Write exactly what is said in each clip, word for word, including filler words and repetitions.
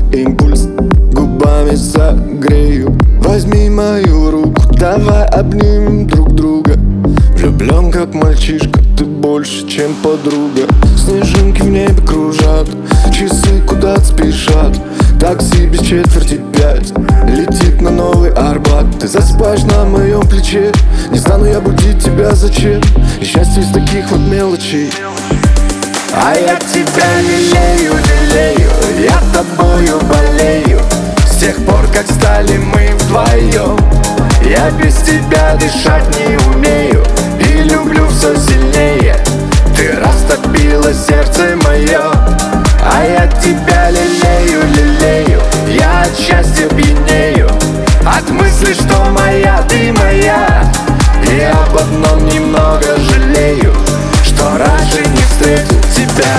импульс, губами согрею. Возьми мою руку, давай обнимем друг друга. Влюблен как мальчишка, ты больше, чем подруга. Снежинки в небе кружат, часы куда-то спешат. Такси без четверти пять летит на Новый Арбат. Ты засыпаешь на моем плече, не стану я будить тебя, зачем? И счастье из таких вот мелочей. А я тебя лелею, лелею, я тобою болею. С тех пор, как стали мы вдвоем, я без тебя дышать не умею и люблю все сильнее. Ты растопила сердце мое, а я тебя лелею, лелею. Я от счастья пьянею, от мысли, что моя ты моя. И об одном немного жалею, что раньше не встретил тебя.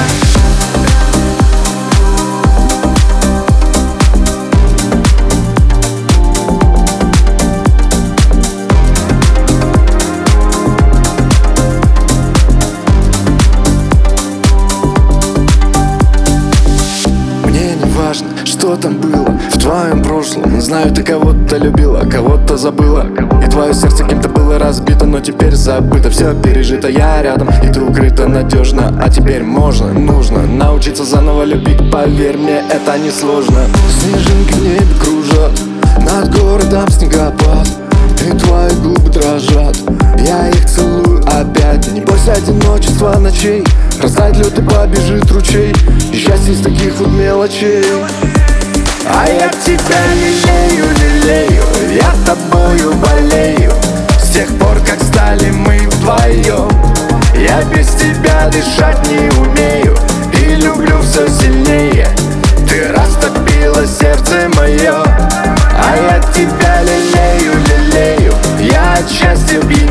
Что там было в твоем прошлом? Знаю, ты кого-то любила, кого-то забыла. И твое сердце кем-то было разбито, но теперь забыто. Все пережито, я рядом, и ты укрыта надежно. А теперь можно, нужно научиться заново любить. Поверь мне, это несложно. Снежинки в небе кружат, над городом снегопад, и твои губы дрожат, я их целую опять. Не бойся одиночества ночей, растает лед и побежит ручей. И счастье из таких вот мелочей. А я тебя лелею, лелею, я тобою болею. С тех пор, как стали мы вдвоем, я без тебя дышать не умею и люблю все сильнее. Ты растопила сердце мое, а я тебя лелею, лелею. Я от счастья пьянею,